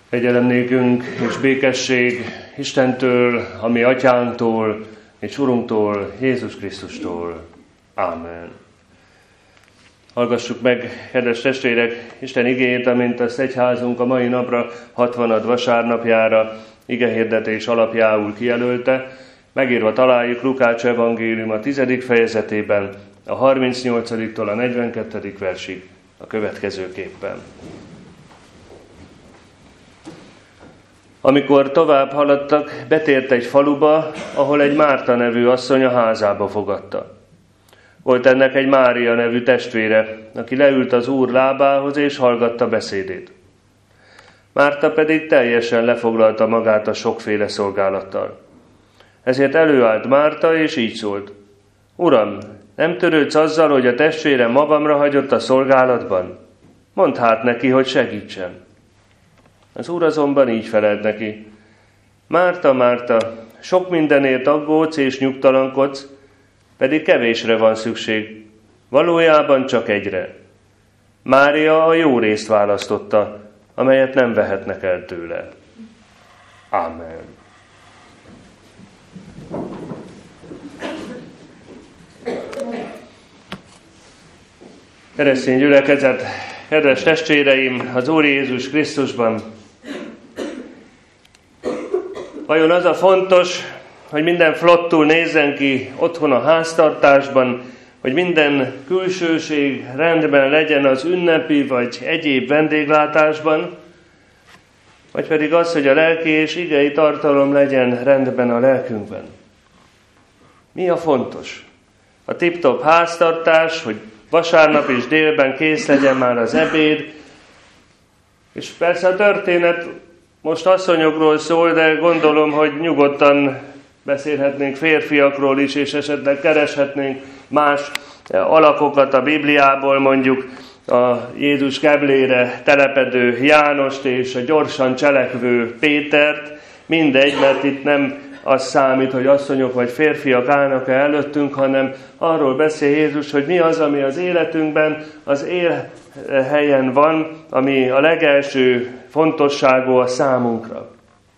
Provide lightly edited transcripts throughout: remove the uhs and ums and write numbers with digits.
Kegyelem nékünk és békesség Istentől, a mi atyánktól és Urunktól, Jézus Krisztustól. Ámen. Hallgassuk meg, kedves testvérek, Isten igéjét, amint azt egyházunk a mai napra, 60. vasárnapjára igehirdetés alapjául kijelölte. Megírva találjuk Lukács evangélium a 10. fejezetében, a 38-tól a 42. versig a következőképpen. Amikor tovább haladtak, betért egy faluba, ahol egy Márta nevű asszony a házába fogadta. Volt ennek egy Mária nevű testvére, aki leült az Úr lábához és hallgatta beszédét. Márta pedig teljesen lefoglalta magát a sokféle szolgálattal. Ezért előállt Márta, és így szólt: Uram, nem törődsz azzal, hogy a testvérem magamra hagyott a szolgálatban? Mondd hát neki, hogy segítsen. Az Úr azonban így felelt neki: Márta, Márta, sok mindenért aggódsz és nyugtalankodsz, pedig kevésre van szükség, valójában csak egyre. Mária a jó részt választotta, amelyet nem vehetnek el tőle. Ámen. Keresztény gyülekezet, kedves testvéreim, az Úr Jézus Krisztusban! Vajon az a fontos, hogy minden flottul nézzen ki otthon a háztartásban, hogy minden külsőség rendben legyen az ünnepi vagy egyéb vendéglátásban, vagy pedig az, hogy a lelki és igei tartalom legyen rendben a lelkünkben? Mi a fontos? A tip-top háztartás, hogy vasárnap és délben kész legyen már az ebéd, és persze a történet most asszonyokról szól, de gondolom, hogy nyugodtan beszélhetnénk férfiakról is, és esetleg kereshetnénk más alakokat a Bibliából, mondjuk a Jézus keblére telepedő Jánost és a gyorsan cselekvő Pétert. Mindegy, mert itt nem az számít, hogy asszonyok vagy férfiak állnak-e előttünk, hanem arról beszél Jézus, hogy mi az, ami az életünkben az élhelyen van, ami a legelső fontosságú a számunkra.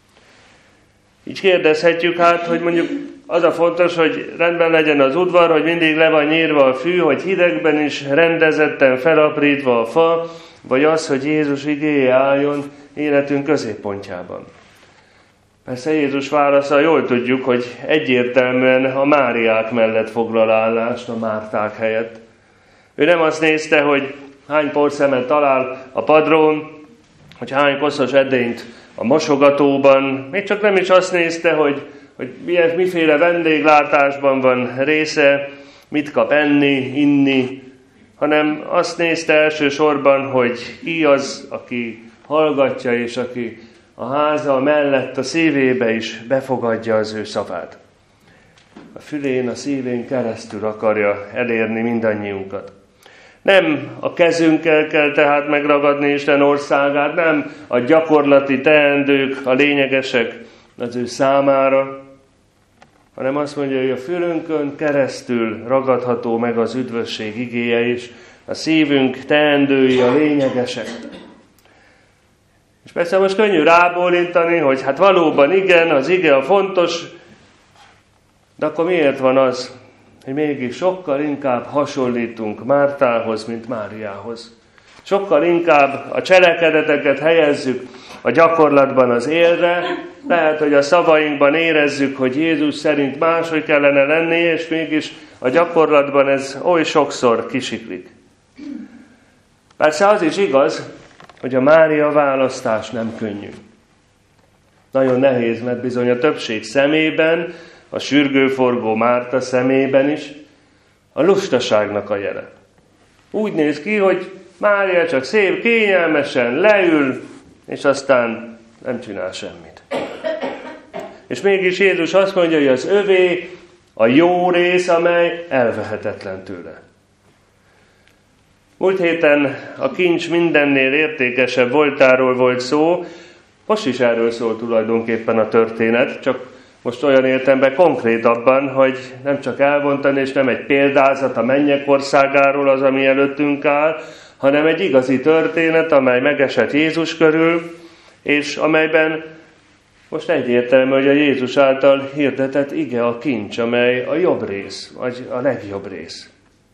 Így kérdezhetjük hát, hogy mondjuk az a fontos, hogy rendben legyen az udvar, hogy mindig le van nyírva a fű, hogy hidegben is rendezetten felaprítva a fa, vagy az, hogy Jézus igéje álljon életünk középpontjában. Persze Jézus válasza, jól tudjuk, hogy egyértelműen a Máriák mellett foglal állást a Márták helyett. Ő nem azt nézte, hogy hány porszemet talál a padrón, hogy hány koszos edényt a mosogatóban, még csak nem is azt nézte, hogy miféle vendéglátásban van része, mit kap enni, inni, hanem azt nézte elsősorban, hogy ki az, aki hallgatja, és aki a háza mellett a szívébe is befogadja az ő szavát. A fülén, a szívén keresztül akarja elérni mindannyiunkat. Nem a kezünkkel kell tehát megragadni Isten országát, nem a gyakorlati teendők a lényegesek az ő számára, hanem azt mondja, hogy a fülünkön keresztül ragadható meg az üdvösség igéje is, a szívünk teendői a lényegesek. És persze most könnyű rábólintani, hogy hát valóban igen, az ige a fontos, de akkor miért van az, hogy mégis sokkal inkább hasonlítunk Mártához, mint Máriához? Sokkal inkább a cselekedeteket helyezzük a gyakorlatban az élre, lehet, hogy a szavainkban érezzük, hogy Jézus szerint máshogy kellene lenni, és mégis a gyakorlatban ez oly sokszor kisiklik. Persze az is igaz, hogy a Mária választás nem könnyű. Nagyon nehéz, mert bizony a többség szemében, a sürgőforgó Márta szemében is a lustaságnak a jele. Úgy néz ki, hogy Mária csak szép, kényelmesen leül, és aztán nem csinál semmit. És mégis Jézus azt mondja, hogy az övé a jó rész, amely elvehetetlen tőle. Múlt héten a kincs mindennél értékesebb voltáról volt szó, most is erről szól tulajdonképpen a történet, csak most olyan értelemben konkrétabban, hogy nem csak elvontani, és nem egy példázat a mennyek országáról az, ami előttünk áll, hanem egy igazi történet, amely megesett Jézus körül, és amelyben most egyértelmű, hogy a Jézus által hirdetett ige a kincs, amely a jobb rész, vagy a legjobb rész.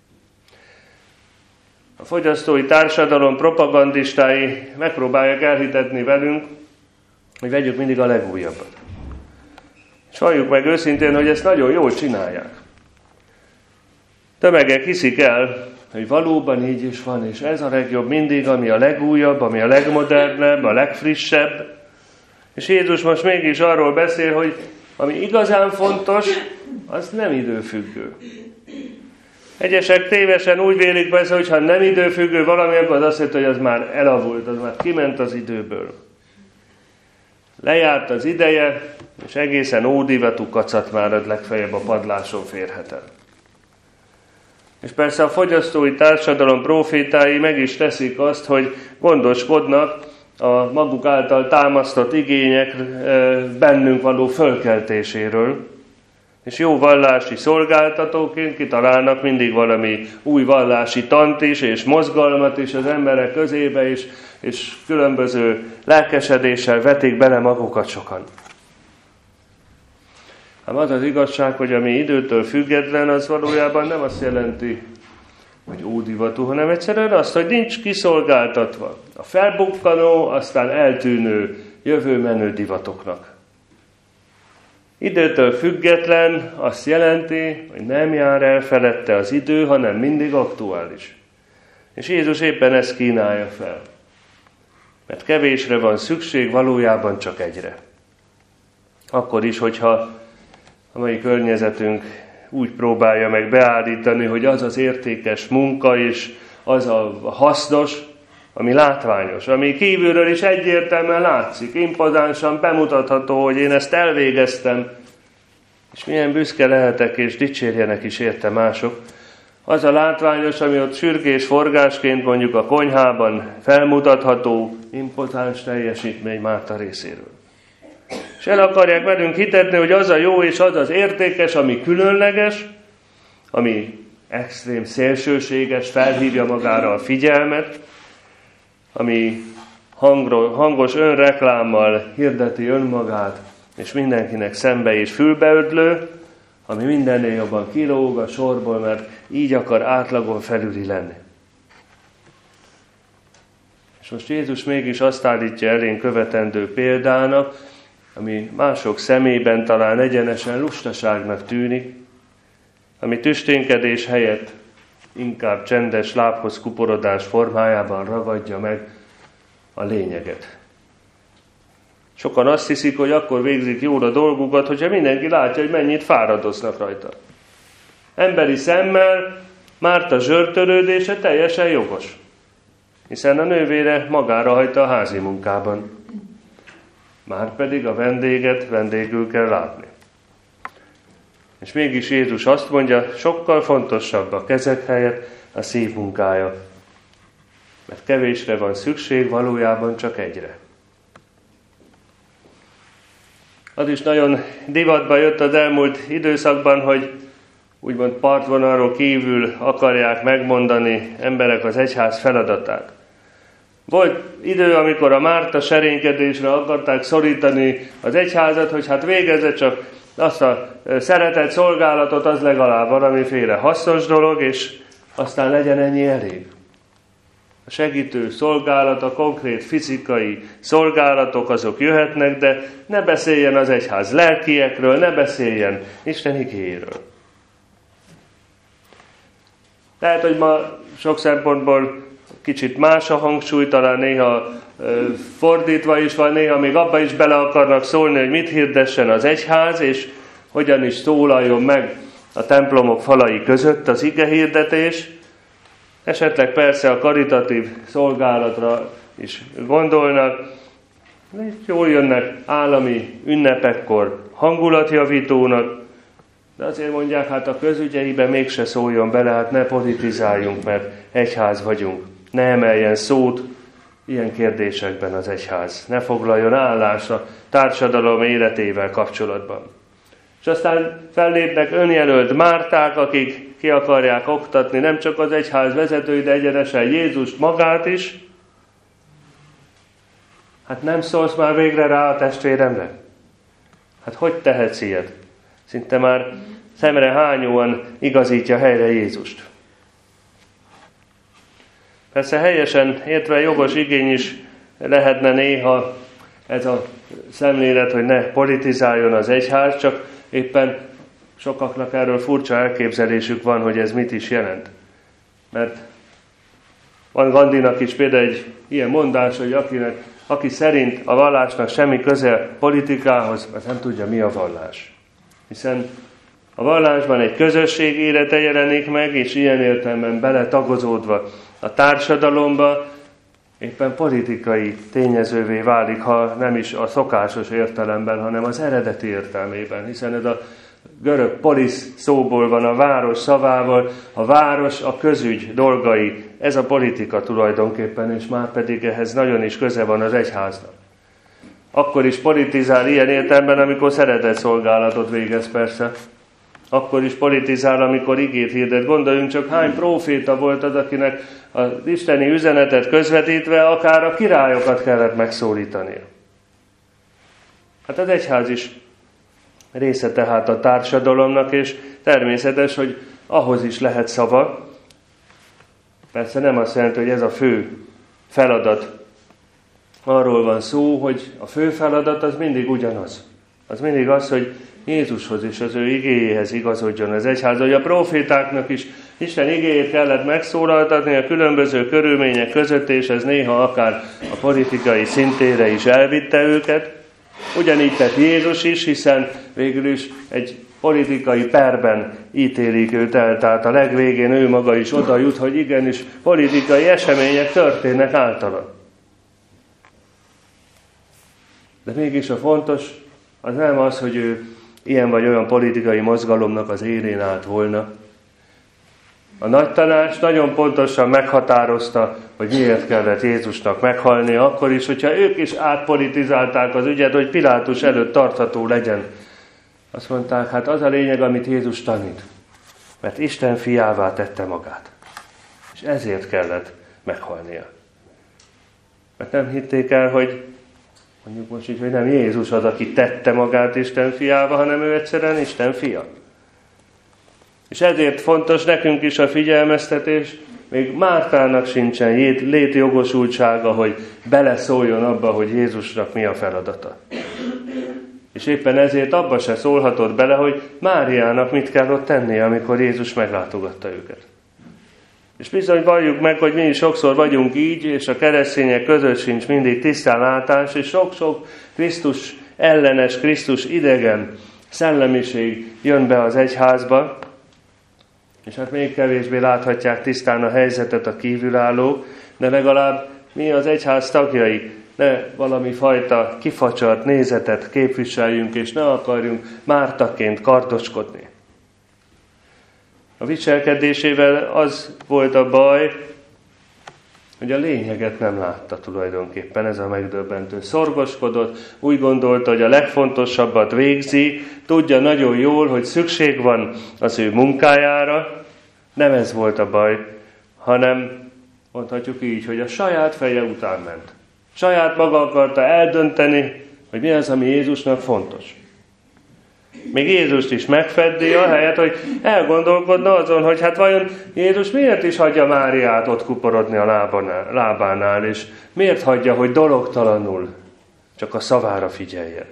A fogyasztói társadalom propagandistái megpróbálják elhitetni velünk, hogy vegyük mindig a legújabbat. És valljuk meg őszintén, hogy ezt nagyon jól csinálják. Tömegek hiszik el, hogy valóban így is van, és ez a legjobb mindig, ami a legújabb, ami a legmodernebb, a legfrissebb. És Jézus most mégis arról beszél, hogy ami igazán fontos, az nem időfüggő. Egyesek tévesen úgy vélik persze, hogy ha nem időfüggő valami, akkor az azt jelenti, hogy az már elavult, az már kiment az időből. Lejárt az ideje, és egészen ódivatú kacatmárad legfeljebb a padláson férhet el. És persze a fogyasztói társadalom profétái meg is teszik azt, hogy gondoskodnak a maguk által támasztott igények bennünk való fölkeltéséről, és jó vallási szolgáltatóként kitalálnak mindig valami új vallási tant is, és mozgalmat is az emberek közébe, és különböző lelkesedéssel vetik bele magukat sokan. Ám az az igazság, hogy ami időtől független, az valójában nem azt jelenti, hogy ódivatú, hanem egyszerűen azt, hogy nincs kiszolgáltatva a felbukkanó, aztán eltűnő, jövőmenő divatoknak. Időtől független azt jelenti, hogy nem jár el felette az idő, hanem mindig aktuális. És Jézus éppen ezt kínálja fel. Mert kevésre van szükség, valójában csak egyre. Akkor is, hogyha a mai környezetünk úgy próbálja meg beállítani, hogy az az értékes munka és az a hasznos, ami látványos, ami kívülről is egyértelműen látszik, impozánsan bemutatható, hogy én ezt elvégeztem, és milyen büszke lehetek, és dicsérjenek is érte mások. Az a látványos, ami ott sürgés forgásként mondjuk a konyhában felmutatható, impozáns teljesítmény Márta részéről. És el akarják velünk hitetni, hogy az a jó és az az értékes, ami különleges, ami extrém szélsőséges, felhívja magára a figyelmet, ami hangos önreklámmal hirdeti önmagát, és mindenkinek szembe és fülbeödlő, ami mindennél jobban kilóg a sorból, mert így akar átlagon felüli lenni. És most Jézus mégis azt állítja elénk követendő példának, ami mások szemében talán egyenesen lustaságnak tűnik, ami tüsténkedés helyett inkább csendes lábhoz kuporodás formájában ragadja meg a lényeget. Sokan azt hiszik, hogy akkor végzik jól a dolgukat, hogyha mindenki látja, hogy mennyit fáradoznak rajta. Emberi szemmel Márta zsörtölődése teljesen jogos, hiszen a nővére magára hagyta a házi munkában. Márpedig a vendéget vendégül kell látni. És mégis Jézus azt mondja, sokkal fontosabb a kezek helyett a szív munkája. Mert kevésre van szükség, valójában csak egyre. Az is nagyon divatba jött az elmúlt időszakban, hogy úgymond partvonalról kívül akarják megmondani emberek az egyház feladatát. Volt idő, amikor a Márta serénykedésre akarták szorítani az egyházat, hogy hát végezze csak azt a szeretett szolgálatot, az legalább valamiféle hasznos dolog, és aztán legyen ennyi elég. A segítő szolgálat, a konkrét fizikai szolgálatok azok jöhetnek, de ne beszéljen az egyház lelkiekről, ne beszéljen Isten igéjéről. Lehet, hogy ma sok szempontból kicsit más a hangsúly, talán néha fordítva is van, néha még abba is bele akarnak szólni, hogy mit hirdessen az egyház, és hogyan is szólaljon meg a templomok falai között az igehirdetés. Esetleg persze a karitatív szolgálatra is gondolnak, de jól jönnek állami ünnepekkor hangulatjavítónak, de azért mondják, hát a közügyeiben mégse szóljon bele, hát ne politizáljunk, mert egyház vagyunk. Ne emeljen szót ilyen kérdésekben az egyház. Ne foglaljon állást a társadalom életével kapcsolatban. És aztán fellépnek önjelölt Márták, akik ki akarják oktatni nem csak az egyház vezetői, de egyenesen Jézust magát is. Hát nem szólsz már végre rá a testvéremre? Hát hogy tehetsz ilyet? Szinte már szemrehányóan igazítja helyre Jézust. Persze helyesen értve jogos igény is lehetne néha ez a szemlélet, hogy ne politizáljon az egyház, csak éppen sokaknak erről furcsa elképzelésük van, hogy ez mit is jelent. Mert van Gandinak is például egy ilyen mondás, hogy aki szerint a vallásnak semmi köze politikához, az nem tudja, mi a vallás. Hiszen a vallásban egy közösség élete jelenik meg, és ilyen értelemben beletagozódva a társadalomba, éppen politikai tényezővé válik, ha nem is a szokásos értelemben, hanem az eredeti értelmében, hiszen ez a görög polisz szóból van a város szavával, a város a közügy dolgai, ez a politika tulajdonképpen, és már pedig ehhez nagyon is köze van az egyháznak. Akkor is politizál ilyen értelemben, amikor szeretetszolgálatot végez persze. Akkor is politizál, amikor igét hirdet. Gondoljunk csak, hány próféta volt az, akinek az isteni üzenetet közvetítve akár a királyokat kellett megszólítania. Hát az egyház is része tehát a társadalomnak, és természetes, hogy ahhoz is lehet szava. Persze nem azt jelenti, hogy ez a fő feladat. Arról van szó, hogy a fő feladat az mindig ugyanaz. Az mindig az, hogy Jézushoz és az ő igéjéhez igazodjon az egyház, hogy a profétáknak is Isten igéjét kellett megszólaltatni a különböző körülmények között, és ez néha akár a politikai szintére is elvitte őket. Ugyanígy tett Jézus is, hiszen végül is egy politikai perben ítélik őt el, tehát a legvégén ő maga is oda jut, hogy igenis politikai események történnek általa. De mégis a fontos az nem az, hogy ő ilyen vagy olyan politikai mozgalomnak az élén állt volna. A nagy tanács nagyon pontosan meghatározta, hogy miért kellett Jézusnak meghalni, akkor is, hogyha ők is átpolitizálták az ügyet, hogy Pilátus előtt tartható legyen. Azt mondták, hát az a lényeg, amit Jézus tanít. Mert Isten fiává tette magát. És ezért kellett meghalnia. Mert nem hitték el, hogy mondjuk most így, hogy nem Jézus az, aki tette magát Isten fiává, hanem ő egyszerűen Isten fia. És ezért fontos nekünk is a figyelmeztetés, még Mártának sincsen létjogosultsága, hogy beleszóljon abba, hogy Jézusnak mi a feladata. És éppen ezért abba se szólhatott bele, hogy Máriának mit kell ott tennie, amikor Jézus meglátogatta őket. És bizony valljuk meg, hogy mi is sokszor vagyunk így, és a keresztények között sincs mindig tisztánlátás, és sok-sok Krisztus ellenes, Krisztus idegen szellemiség jön be az egyházba, és hát még kevésbé láthatják tisztán a helyzetet a kívülállók, de legalább mi az egyház tagjai ne valami fajta kifacsart nézetet képviseljünk, és ne akarjunk Mártaként kardoskodni. A viselkedésével az volt a baj, hogy a lényeget nem látta tulajdonképpen, ez a megdöbbentő. Szorgoskodott, úgy gondolta, hogy a legfontosabbat végzi, tudja nagyon jól, hogy szükség van az ő munkájára. Nem ez volt a baj, hanem mondhatjuk így, hogy a saját feje után ment. Saját maga akarta eldönteni, hogy mi az, ami Jézusnak fontos. Még Jézust is megfeddi, ahelyett, hogy elgondolkodna azon, hogy hát vajon Jézus miért is hagyja Máriát ott kuporodni a lábánál, és miért hagyja, hogy dologtalanul csak a szavára figyeljen.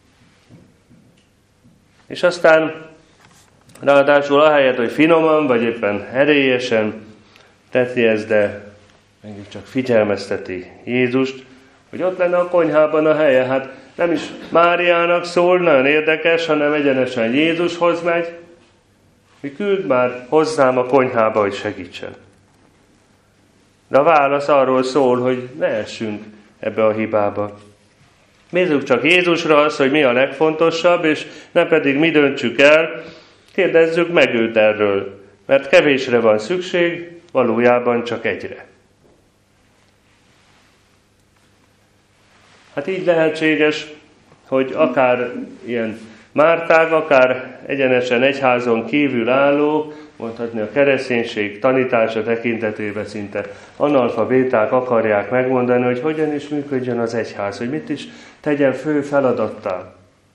És aztán ráadásul ahelyett, hogy finoman, vagy éppen erélyesen teszi ezt, de mégis csak figyelmezteti Jézust, hogy ott lenne a konyhában a helye. Hát nem is Máriának szól, nagyon érdekes, hanem egyenesen Jézushoz megy, hogy küld már hozzám a konyhába, hogy segítsen. De a válasz arról szól, hogy ne essünk ebbe a hibába. Nézzük csak Jézusra azt, hogy mi a legfontosabb, és ne pedig mi döntsük el, kérdezzük meg őt erről, mert kevésre van szükség, valójában csak egyre. Hát így lehetséges, hogy akár ilyen Márták, akár egyenesen egyházon kívül álló, mondhatni a kereszténység tanítása tekintetében szinte analfabéták akarják megmondani, hogy hogyan is működjön az egyház, hogy mit is tegyen fő feladattá.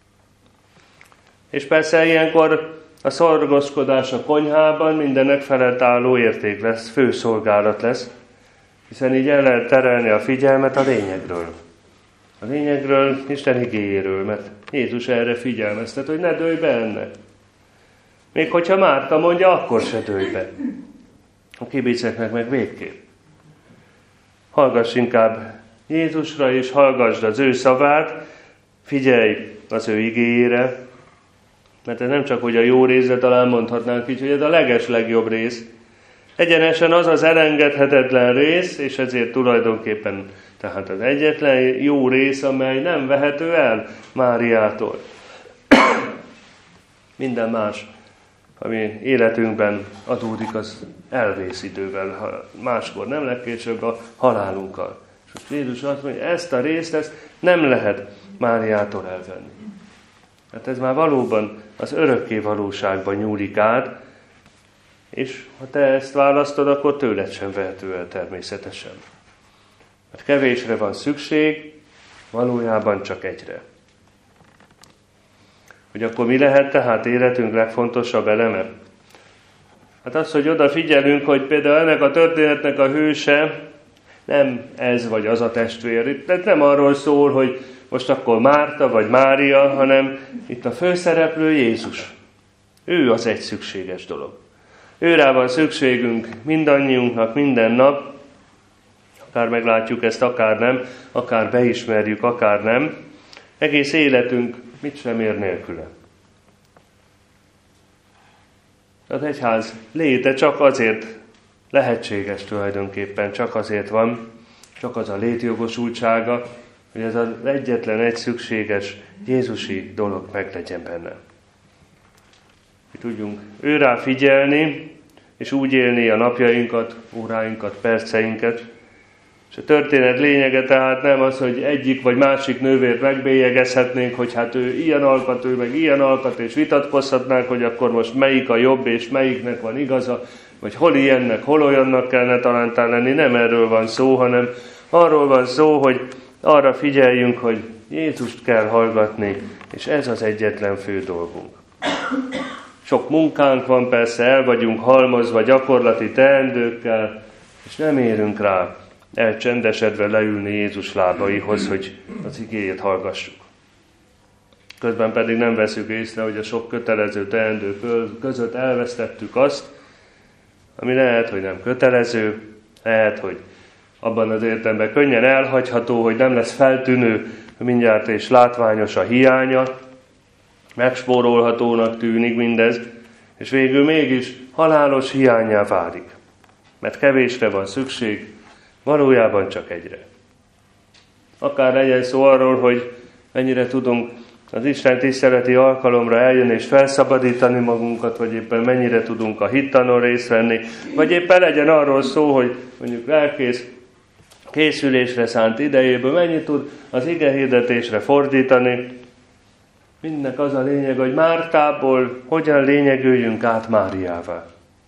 És persze ilyenkor a szorgoskodás a konyhában mindenek felett álló érték lesz, főszolgálat lesz, hiszen így el lehet terelni a figyelmet a lényegről. A lényegről, Isten igéjéről, mert Jézus erre figyelmeztet, hogy ne dőlj be ennek. Még hogyha Márta mondja, akkor se dőlj be. A kibiceknek meg végképp. Hallgass inkább Jézusra, és hallgassd az ő szavát, figyelj az ő igéjére, mert ez nem csak, hogy a jó részre talán mondhatnánk így, hogy ez a legeslegjobb rész. Egyenesen az az elengedhetetlen rész, és ezért tulajdonképpen tehát az egyetlen jó rész, amely nem vehető el Máriától. Minden más, ami életünkben adódik, az elvész idővel, máskor nem legkésőbb a halálunkkal. És most Jézus azt mondja, hogy ezt a részt ezt nem lehet Máriától elvenni. Hát ez már valóban az örökké valóságban nyúlik át, és ha te ezt választod, akkor tőled sem vehető el természetesen. Mert kevésre van szükség, valójában csak egyre. Hogy akkor mi lehet tehát életünk legfontosabb eleme? Hát az, hogy odafigyelünk, hogy például ennek a történetnek a hőse nem ez vagy az a testvér. Itt nem arról szól, hogy most akkor Márta vagy Mária, hanem itt a főszereplő Jézus. Ő az egy szükséges dolog. Őrá van szükségünk mindannyiunknak minden nap, akár meglátjuk ezt, akár nem, akár beismerjük, akár nem. Egész életünk mit sem ér nélküle. Az egyház léte csak azért lehetséges tulajdonképpen, csak azért van, csak az a létjogosultsága, hogy ez az egyetlen egy szükséges jézusi dolog meglegyen benne. Hogy tudjunk őrá figyelni, és úgy élni a napjainkat, óráinkat, perceinket. És a történet lényege tehát nem az, hogy egyik vagy másik nővért megbélyegezhetnénk, hogy hát ő ilyen alkat, ő meg ilyen alkat, és vitatkozhatnánk, hogy akkor most melyik a jobb, és melyiknek van igaza, vagy hol ilyennek, hol olyannak kellene talántán lenni. Nem erről van szó, hanem arról van szó, hogy arra figyeljünk, hogy Jézust kell hallgatni, és ez az egyetlen fő dolgunk. Sok munkánk van persze, el vagyunk halmozva gyakorlati teendőkkel, és nem érünk rá elcsendesedve leülni Jézus lábaihoz, hogy az igéjét hallgassuk. Közben pedig nem veszük észre, hogy a sok kötelező teendő között elvesztettük azt, ami lehet, hogy nem kötelező, lehet, hogy abban az értelemben könnyen elhagyható, hogy nem lesz feltűnő mindjárt és látványos a hiánya, megspórolhatónak tűnik mindez, és végül mégis halálos hiánnyá válik. Mert kevésre van szükség, valójában csak egyre. Akár legyen szó arról, hogy mennyire tudunk az Isten tiszteleti alkalomra eljönni és felszabadítani magunkat, vagy éppen mennyire tudunk a hittanon részt venni, vagy éppen legyen arról szó, hogy mondjuk lelkész készülésre szánt idejéből mennyit tud az igehirdetésre fordítani. Mindnek az a lényeg, hogy Mártából hogyan lényegüljünk át Máriává.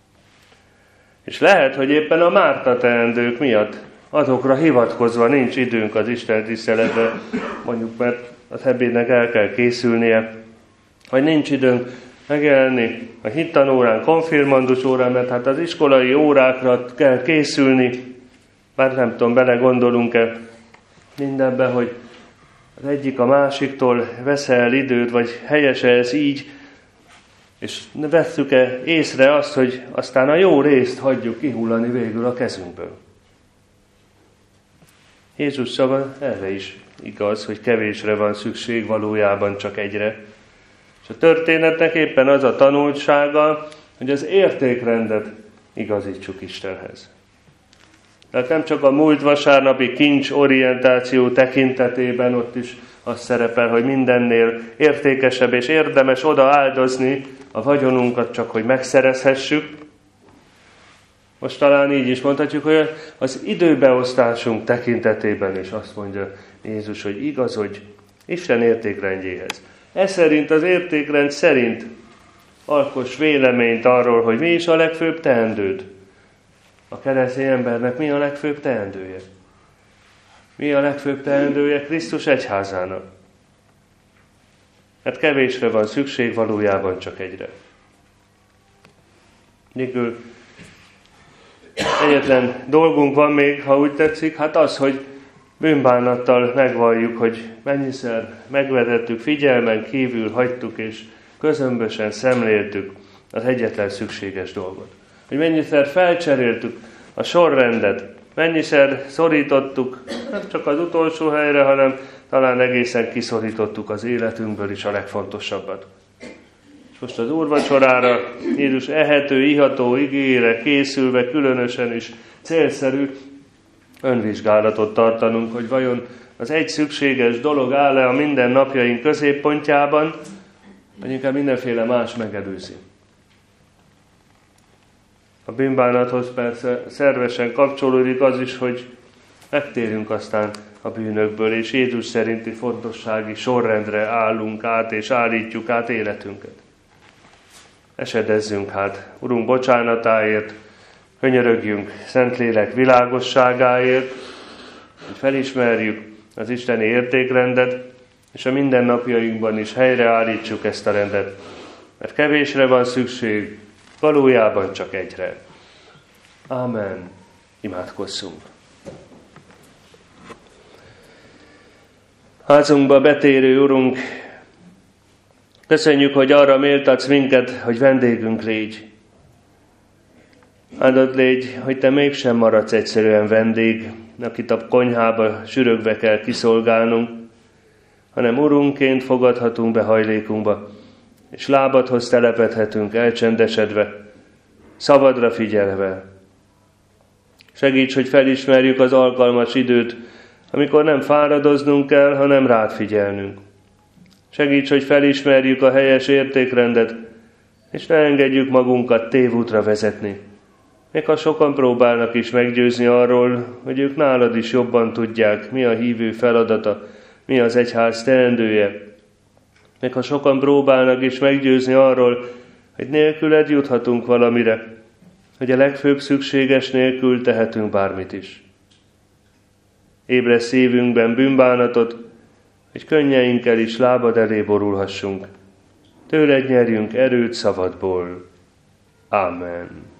És lehet, hogy éppen a Márta teendők miatt azokra hivatkozva nincs időnk az Isten tiszteletbe, mondjuk mert az ebédnek el kell készülnie, vagy nincs időnk megjelenni a hittanórán, konfirmandus órán, mert hát az iskolai órákra kell készülni, bár nem tudom, belegondolunk-e mindenbe, hogy az egyik a másiktól vesz el időt, vagy helyes-e ez így, és vesszük-e észre azt, hogy aztán a jó részt hagyjuk kihullani végül a kezünkből. Jézus szava erre is igaz, hogy kevésre van szükség, valójában csak egyre. És a történetnek éppen az a tanulsága, hogy az értékrendet igazítsuk Istenhez. Tehát nem csak a múlt vasárnapi kincsorientáció tekintetében ott is az szerepel, hogy mindennél értékesebb és érdemes oda áldozni a vagyonunkat csak, hogy megszerezhessük. Most talán így is mondhatjuk, hogy az időbeosztásunk tekintetében is azt mondja Jézus, hogy igazodj Isten értékrendjéhez. Ez szerint, az értékrend szerint alkoss véleményt arról, hogy mi is a legfőbb teendőd. A keresztény embernek mi a legfőbb teendője? Mi a legfőbb teendője Krisztus egyházának? Hát kevésre van szükség, valójában csak egyre. Végül egyetlen dolgunk van még, ha úgy tetszik, hát az, hogy bűnbánattal megvalljuk, hogy mennyiszer megvetettük, figyelmen kívül hagytuk és közömbösen szemléltük az egyetlen szükséges dolgot. Hogy mennyiszer felcseréltük a sorrendet, mennyiszer szorítottuk, nem csak az utolsó helyre, hanem talán egészen kiszorítottuk az életünkből is a legfontosabbat. És most az úrvacsorára Jézus ehető, iható igéjére készülve különösen is célszerű önvizsgálatot tartanunk, hogy vajon az egy szükséges dolog áll-e a mindennapjaink középpontjában, vagy inkább mindenféle más megelőzi. A bűnbánathoz persze szervesen kapcsolódik az is, hogy megtérünk aztán a bűnökből, és Jézus szerinti fontossági sorrendre állunk át, és állítjuk át életünket. Esedezzünk hát Urunk bocsánatáért, könyörögjünk Szentlélek világosságáért, hogy felismerjük az isteni értékrendet, és a mindennapjainkban is helyreállítsuk ezt a rendet, mert kevésre van szükség, valójában csak egyre. Ámen. Imádkozzunk. Házunkba betérő Urunk, köszönjük, hogy arra méltatsz minket, hogy vendégünk légy. Áldott légy, hogy te mégsem maradsz egyszerűen vendég, akit a konyhába sürögve kell kiszolgálnunk, hanem Urunként fogadhatunk be hajlékunkba, és lábadhoz telepedhetünk elcsendesedve, szabadra figyelve. Segíts, hogy felismerjük az alkalmas időt, amikor nem fáradoznunk kell, hanem rád figyelnünk. Segíts, hogy felismerjük a helyes értékrendet, és ne engedjük magunkat tévútra vezetni. Még ha sokan próbálnak is meggyőzni arról, hogy ők nálad is jobban tudják, mi a hívő feladata, mi az egyház teendője. Még ha sokan próbálnak is meggyőzni arról, hogy nélküled juthatunk valamire, hogy a legfőbb szükséges nélkül tehetünk bármit is. Ébresz szívünkben bűnbánatot, hogy könnyeinkkel is lábad elé borulhassunk. Tőled nyerjünk erőt szavadból. Ámen.